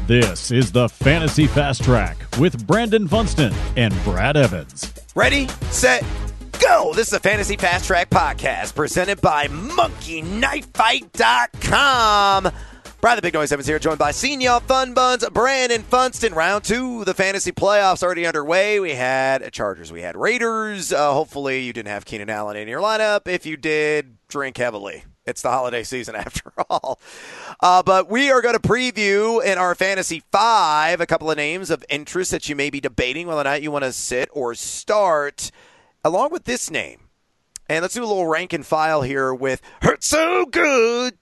This is the Fantasy Fast Track with Brandon Funston and Brad Evans. Ready, set, go! This is the Fantasy Fast Track podcast presented by MonkeyKnifeFight.com. Brad the Big Noise Evans here, joined by Senior Fun Buns, Brandon Funston. Round two, the fantasy playoffs already underway. We had Chargers, we had Raiders. Hopefully you didn't have Keenan Allen in your lineup. If you did, drink heavily. It's the holiday season after all. But we are going to preview in our Fantasy 5 a couple of names of interest that you may be debating whether or not you want to sit or start, along with this name. And let's do a little rank and file here with Hurt So Good.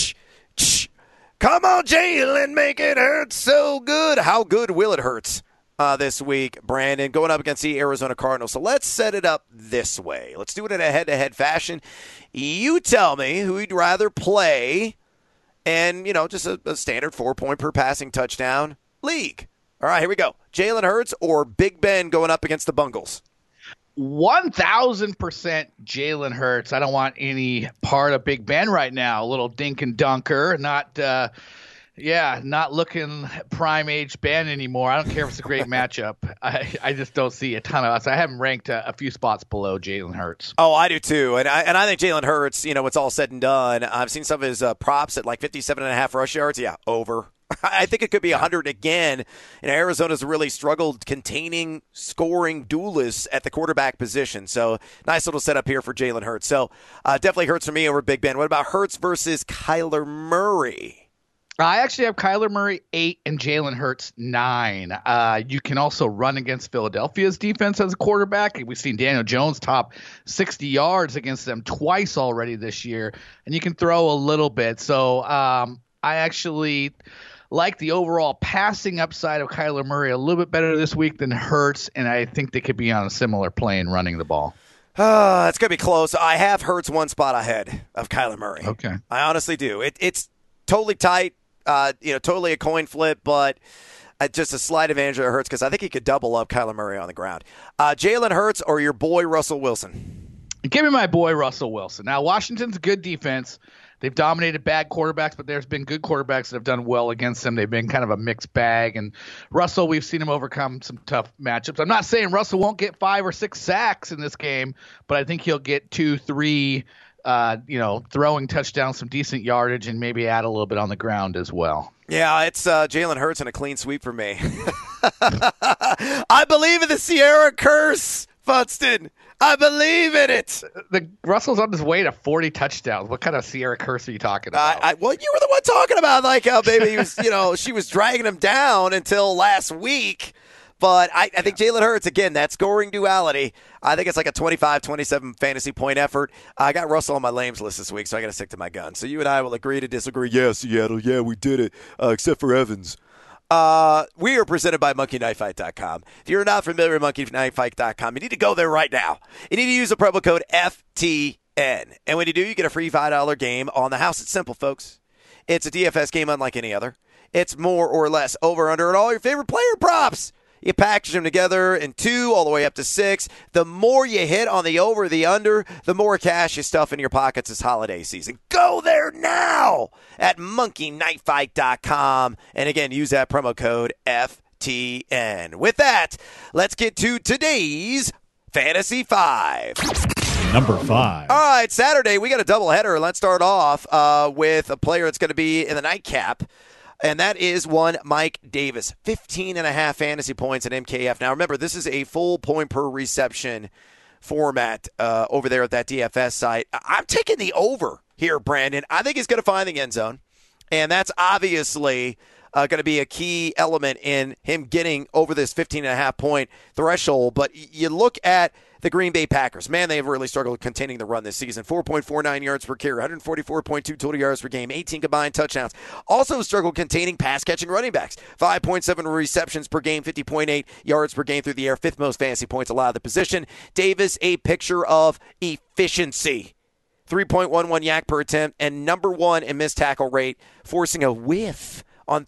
Come on, Jalen, make it hurt so good. How good will it hurt this week, Brandon, going up against the Arizona Cardinals? So let's set it up this way. Let's do it in a head-to-head fashion. You tell me who you'd rather play and, just a standard 4-point per passing touchdown league. All right, here we go. Jalen Hurts or Big Ben going up against the Bungles? 1,000% Jalen Hurts. I don't want any part of Big Ben right now. A little dink and dunker. Not looking prime age Ben anymore. I don't care if it's a great matchup. I just don't see a ton of us. I have him ranked a few spots below Jalen Hurts. Oh, I do too. And I think Jalen Hurts, it's all said and done. I've seen some of his props at like 57.5 rush yards. Yeah, over. I think it could be 100 again. Arizona's really struggled containing scoring duelists at the quarterback position. So nice little setup here for Jalen Hurts. So definitely Hurts for me over Big Ben. What about Hurts versus Kyler Murray? I actually have Kyler Murray 8 and Jalen Hurts 9. You can also run against Philadelphia's defense as a quarterback. We've seen Daniel Jones top 60 yards against them twice already this year. And you can throw a little bit. So I actually like the overall passing upside of Kyler Murray a little bit better this week than Hurts, and I think they could be on a similar plane running the ball. It's going to be close. I have Hurts one spot ahead of Kyler Murray. Okay. I honestly do. It's totally tight, totally a coin flip, but just a slight advantage of Hurts because I think he could double up Kyler Murray on the ground. Jalen Hurts or your boy Russell Wilson? Give me my boy Russell Wilson. Now, Washington's a good defense. They've dominated bad quarterbacks, but there's been good quarterbacks that have done well against them. They've been kind of a mixed bag. And Russell, we've seen him overcome some tough matchups. I'm not saying Russell won't get 5 or 6 sacks in this game, but I think he'll get 2, 3, throwing touchdowns, some decent yardage, and maybe add a little bit on the ground as well. Yeah, it's Jalen Hurts and a clean sweep for me. I believe in the Sierra curse, Funston. I believe in it. The Russell's on his way to 40 touchdowns. What kind of Sierra curse are you talking about? Well, you were the one talking about like how maybe he was, she was dragging him down until last week. But I think Jalen Hurts, again, that scoring duality, I think it's like a 25-27 fantasy point effort. I got Russell on my lames list this week, so I got to stick to my gun. So you and I will agree to disagree. Yeah, Seattle, yeah, we did it, except for Evans. We are presented by MonkeyKnifeFight.com. If you're not familiar with MonkeyKnifeFight.com, you need to go there right now. You need to use the promo code FTN. And when you do, you get a free $5 game on the house. It's simple, folks. It's a DFS game unlike any other. It's more or less over, under, and all your favorite player props. You package them together in 2 all the way up to 6. The more you hit on the over, the under, the more cash you stuff in your pockets this holiday season. Go there now at MonkeyKnifeFight.com. And again, use that promo code FTN. With that, let's get to today's Fantasy 5. Number 5. All right, Saturday, we got a doubleheader. Let's start off with a player that's going to be in the nightcap. And that is one Mike Davis, 15.5 fantasy points at MKF. Now, remember, this is a full point per reception format over there at that DFS site. I'm taking the over here, Brandon. I think he's going to find the end zone, and that's obviously going to be a key element in him getting over this 15.5 point threshold. But you look at the Green Bay Packers. Man, they've really struggled containing the run this season. 4.49 yards per carry, 144.2 total yards per game, 18 combined touchdowns. Also struggled containing pass-catching running backs. 5.7 receptions per game, 50.8 yards per game through the air, 5th most fantasy points allowed at the position. Davis, a picture of efficiency. 3.11 yak per attempt, and number 1 in missed tackle rate, forcing a whiff on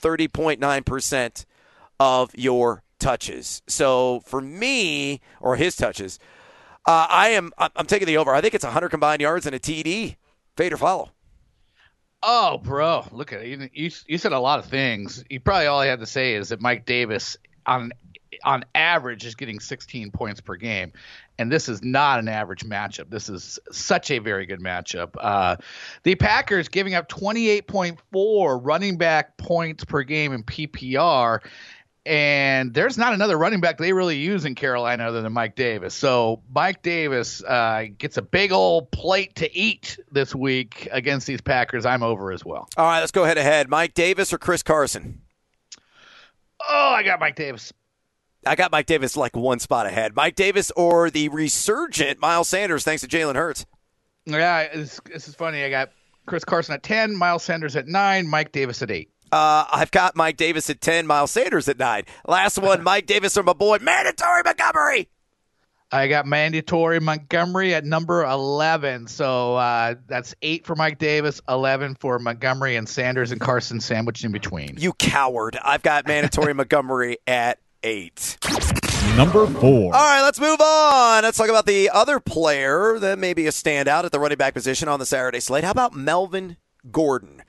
30.9% of your touches. So for me, or his touches, I'm taking the over. I think it's 100 combined yards and a TD. Fade or follow? Oh, bro, look at it. You said a lot of things. You probably all I had to say is that Mike Davis on average is getting 16 points per game, and this is not an average matchup. This is such a very good matchup. The Packers giving up 28.4 running back points per game in PPR, and there's not another running back they really use in Carolina other than Mike Davis. So Mike Davis gets a big old plate to eat this week against these Packers. I'm over as well. All right, let's go head-to-head. Mike Davis or Chris Carson? Oh, I got Mike Davis. I got Mike Davis like one spot ahead. Mike Davis or the resurgent Miles Sanders thanks to Jalen Hurts? Yeah, this is funny. I got Chris Carson at 10, Miles Sanders at 9, Mike Davis at 8. I've got Mike Davis at 10, Miles Sanders at 9. Last one, Mike Davis or my boy, Mandatory Montgomery. I got Mandatory Montgomery at number 11. So that's 8 for Mike Davis, 11 for Montgomery, and Sanders and Carson sandwiched in between. You coward. I've got Mandatory Montgomery at 8. Number 4. All right, let's move on. Let's talk about the other player that may be a standout at the running back position on the Saturday slate. How about Melvin Gordon?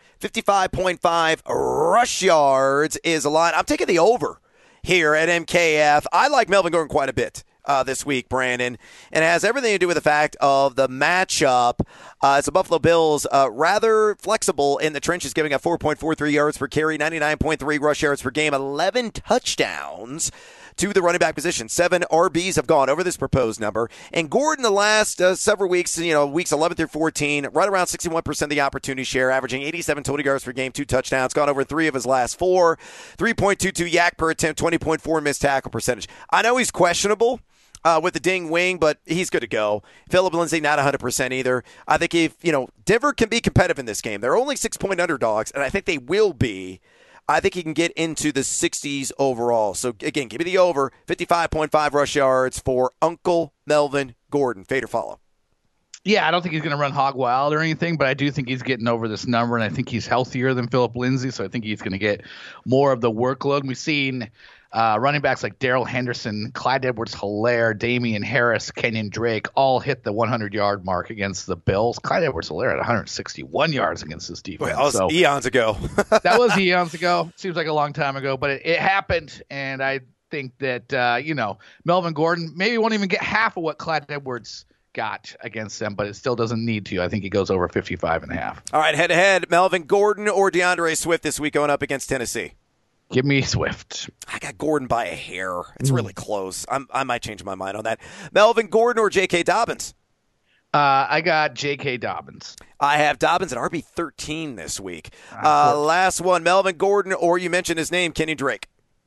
55.5 rush yards is a line. I'm taking the over here at MKF. I like Melvin Gordon quite a bit this week, Brandon, and it has everything to do with the fact of the matchup. It's the Buffalo Bills rather flexible in the trenches, giving up 4.43 yards per carry, 99.3 rush yards per game, 11 touchdowns to the running back position. 7 RBs have gone over this proposed number. And Gordon, the last several weeks, weeks 11 through 14, right around 61% of the opportunity share, averaging 87 total yards per game, 2 touchdowns, gone over 3 of his last 4, 3.22 yak per attempt, 20.4 missed tackle percentage. I know he's questionable with the ding wing, but he's good to go. Phillip Lindsay, not 100% either. I think if, Denver can be competitive in this game. They're only 6-point underdogs, and I think they will be. I think he can get into the 60s overall. So, again, give me the over. 55.5 rush yards for Uncle Melvin Gordon. Fade or follow? Yeah, I don't think he's going to run hog wild or anything, but I do think he's getting over this number, and I think he's healthier than Phillip Lindsay, so I think he's going to get more of the workload. We've seen running backs like Darrell Henderson, Clyde Edwards-Helaire, Damian Harris, Kenyon Drake all hit the 100-yard mark against the Bills. Clyde Edwards-Helaire had 161 yards against this defense. Well, that was eons ago. That was eons ago. Seems like a long time ago, but it happened, and I think that, Melvin Gordon maybe won't even get half of what Clyde Edwards got against them, but it still doesn't need to. I think he goes over 55.5. All right, head-to-head, Melvin Gordon or DeAndre Swift this week going up against Tennessee? Give me Swift. I got Gordon by a hair. It's really close. I might change my mind on that. Melvin Gordon or J.K. Dobbins? I got J.K. Dobbins. I have Dobbins at RB13 this week. Last one, Melvin Gordon or you mentioned his name, Kenny Drake.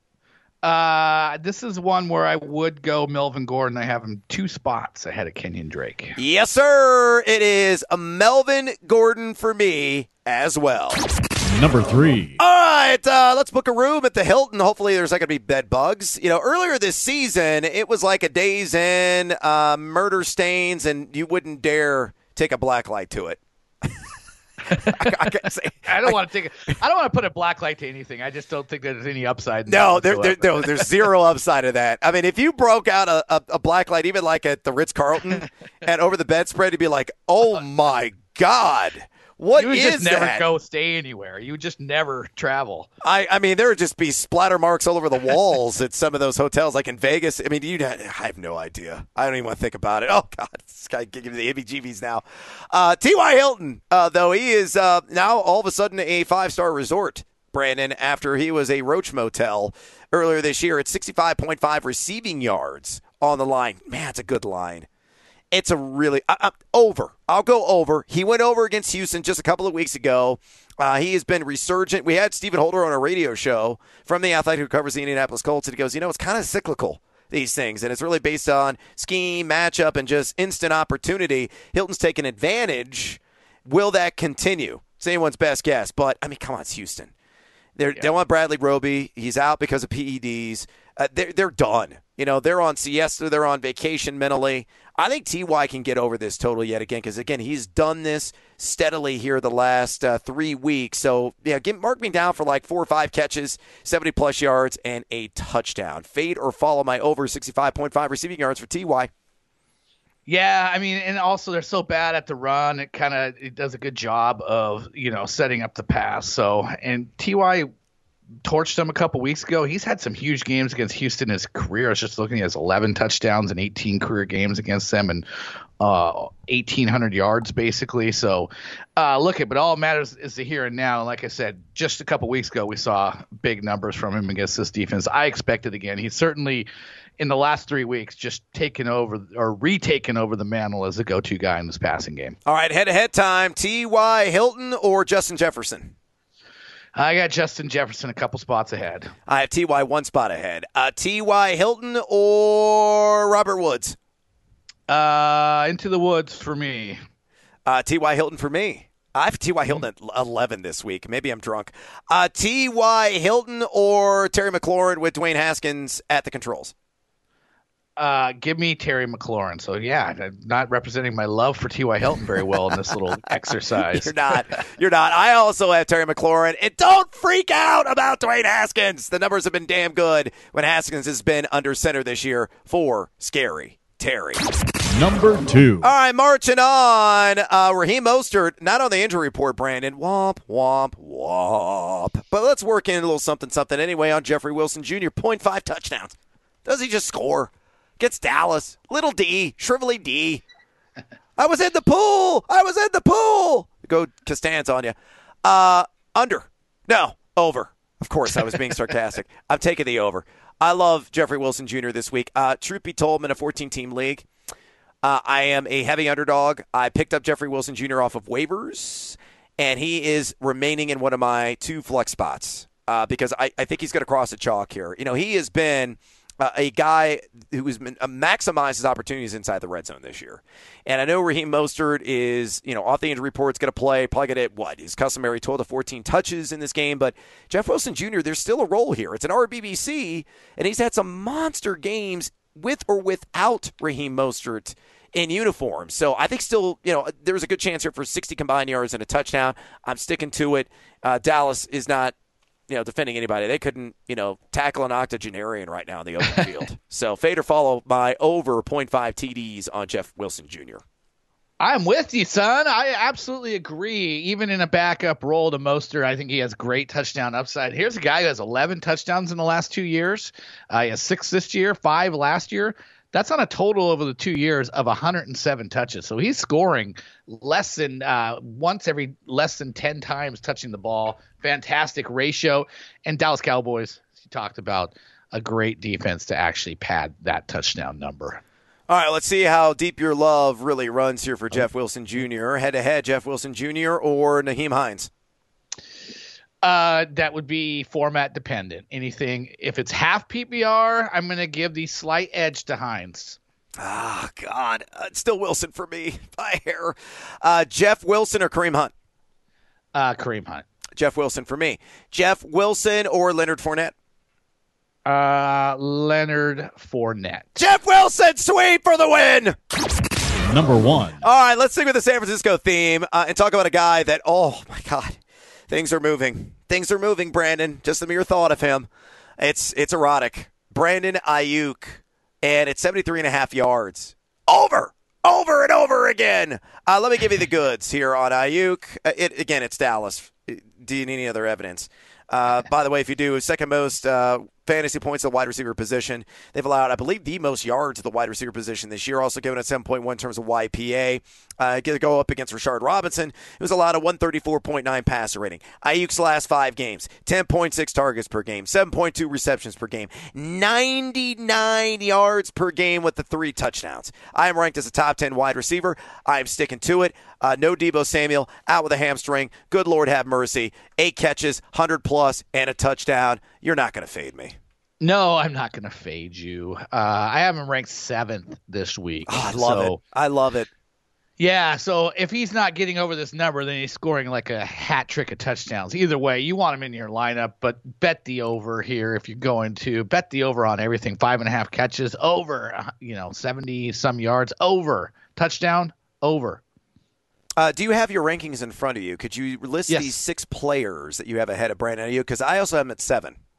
This is one where I would go Melvin Gordon. I have him 2 spots ahead of Kenyon Drake. Yes, sir. It is a Melvin Gordon for me as well. Number 3. All right, let's book a room at the Hilton. Hopefully there's not going to be bed bugs. Earlier this season, it was like a Days Inn, murder stains, and you wouldn't dare take a black light to it. I don't want to put a black light to anything. I just don't think there's any upside. No, there's zero upside of that. I mean, if you broke out a black light, even like at the Ritz-Carlton, and over the bedspread, you'd be like, oh my God. What is that? You would just never go stay anywhere. You would just never travel. I mean, there would just be splatter marks all over the walls at some of those hotels, like in Vegas. I mean, I have no idea. I don't even want to think about it. Oh, God. This guy giving me the heebie-jeebies now. T.Y. Hilton, though, he is now all of a sudden a 5-star resort, Brandon, after he was a Roach Motel earlier this year at 65.5 receiving yards on the line. Man, it's a good line. It's a really over. I'll go over. He went over against Houston just a couple of weeks ago. He has been resurgent. We had Stephen Holder on a radio show from The Athletic who covers the Indianapolis Colts, and he goes, it's kind of cyclical, these things, and it's really based on scheme, matchup, and just instant opportunity. Hilton's taken advantage. Will that continue? It's anyone's best guess, but, I mean, come on, it's Houston. They don't want Bradley Roby. He's out because of PEDs. They're done. They're on siesta. They're on vacation mentally. I think T.Y. can get over this total yet again because, again, he's done this steadily here the last 3 weeks. So, mark me down for like 4 or 5 catches, 70-plus yards, and a touchdown. Fade or follow my over 65.5 receiving yards for T.Y. Yeah, I mean, and also they're so bad at the run. It does a good job of setting up the pass. So, and Ty torched him a couple weeks ago. He's had some huge games against Houston in his career. I was just looking at his 11 touchdowns and 18 career games against them, and 1,800 yards basically. So, but all that matters is the here and now. Like I said, just a couple weeks ago, we saw big numbers from him against this defense. I expect it again. He's certainly, in the last 3 weeks, just retaken over the mantle as the go-to guy in this passing game. All right, head-to-head time. T.Y. Hilton or Justin Jefferson? I got Justin Jefferson a couple spots ahead. I have T.Y. one spot ahead. T.Y. Hilton or Robert Woods? Into the Woods for me. T.Y. Hilton for me. I have T.Y. Hilton at 11 this week. Maybe I'm drunk. T.Y. Hilton or Terry McLaurin with Dwayne Haskins at the controls? Give me Terry McLaurin. So, yeah, I'm not representing my love for T.Y. Hilton very well in this little exercise. You're not. I also have Terry McLaurin. And don't freak out about Dwayne Haskins. The numbers have been damn good when Haskins has been under center this year for Scary Terry. Number 2. All right, marching on. Raheem Mostert, not on the injury report, Brandon. Womp, womp, womp. But let's work in a little something anyway on Jeffrey Wilson Jr. 0.5 touchdowns. Does he just score? Gets Dallas. Little D. Shrivelly D. I was in the pool. Go Costanza on you. Under. No. Over. Of course, I was being sarcastic. I'm taking the over. I love Jeffrey Wilson Jr. this week. Truth be told, I'm in a 14-team league. I am a heavy underdog. I picked up Jeffrey Wilson Jr. off of waivers, and he is remaining in one of my 2 flex spots because I think he's going to cross the chalk here. He has been a guy who has been maximized his opportunities inside the red zone this year. And I know Raheem Mostert is, off the injury report, going to play, probably going to get, his customary 12 to 14 touches in this game. But Jeff Wilson Jr., there's still a role here. It's an RBBC, and he's had some monster games with or without Raheem Mostert in uniform. So I think still, there's a good chance here for 60 combined yards and a touchdown. I'm sticking to it. Dallas is not, defending anybody. They couldn't, tackle an octogenarian right now in the open field. So fade or follow my over 0.5 TDs on Jeff Wilson Jr. I'm with you, son. I absolutely agree. Even in a backup role to Mostert, I think he has great touchdown upside. Here's a guy who has 11 touchdowns in the last 2 years. He has 6 this year, 5 last year. That's on a total over the 2 years of 107 touches. So he's scoring less than 10 times touching the ball. Fantastic ratio. And Dallas Cowboys, you talked about a great defense to actually pad that touchdown number. All right, let's see how deep your love really runs here for Jeff Wilson Jr. Head-to-head, Jeff Wilson Jr. or Nyheim Hines? That would be format dependent. Anything, if it's half PPR, I'm going to give the slight edge to Hines. Ah, God. It's still Wilson for me by hair. Jeff Wilson or Kareem Hunt? Kareem Hunt. Jeff Wilson for me. Jeff Wilson or Leonard Fournette? Leonard Fournette. Jeff Wilson, sweep for the win. Number 1. All right, let's stick with the San Francisco theme and talk about a guy that, oh, my God, things are moving. Things are moving, Brandon. Just the mere thought of him. It's erotic. Brandon Ayuk, and it's 73.5 yards. Over and over again. Let me give you the goods here on Ayuk. Again, it's Dallas. Do you need any other evidence? By the way, if you do, second most fantasy points at the wide receiver position. They've allowed, I believe, the most yards at the wide receiver position this year, also given at 7.1 in terms of YPA. Go up against Rashard Robinson, who's allowed a 134.9 passer rating. Ayuk's last 5 games, 10.6 targets per game, 7.2 receptions per game, 99 yards per game with the 3 touchdowns. I am ranked as a top 10 wide receiver. I am sticking to it. No Deebo Samuel, out with a hamstring. Good Lord have mercy. 8 catches, 100+, and a touchdown. You're not going to fade me. No, I'm not going to fade you. I have him ranked 7th this week. Oh, I love it. Yeah, so if he's not getting over this number, then he's scoring like a hat trick of touchdowns. Either way, you want him in your lineup, but bet the over here if you're going to. Bet the over on everything. 5.5 catches, over, 70-some yards, over. Touchdown, over. Do you have your rankings in front of you? Could you list these 6 players that you have ahead of Brandon Ayuk? Because I also have him at 7.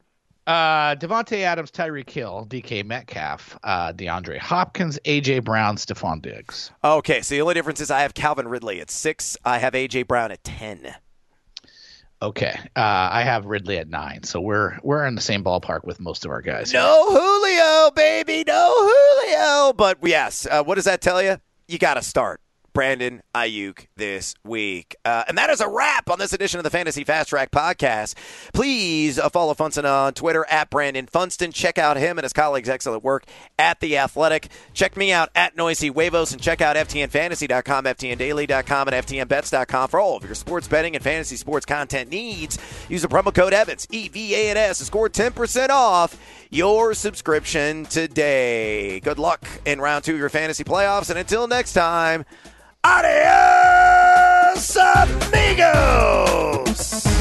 Devontae Adams, Tyreek Hill, DK Metcalf, DeAndre Hopkins, A.J. Brown, Stephon Diggs. Okay, so the only difference is I have Calvin Ridley at 6. I have A.J. Brown at 10. Okay, I have Ridley at 9, so we're in the same ballpark with most of our guys. No Julio, baby, no Julio. But yes, what does that tell you? You got to start Brandon Aiyuk this week. And that is a wrap on this edition of the Fantasy Fast Track podcast. Please follow Funston on Twitter at Brandon Funston. Check out him and his colleagues' excellent work at The Athletic. Check me out at Noisy Huevos and check out FTNFantasy.com, FTNDaily.com, and FTNBets.com for all of your sports betting and fantasy sports content needs. Use the promo code Evans, EVANS, to score 10% off your subscription today. Good luck in round 2 of your fantasy playoffs, and until next time, adios, amigos!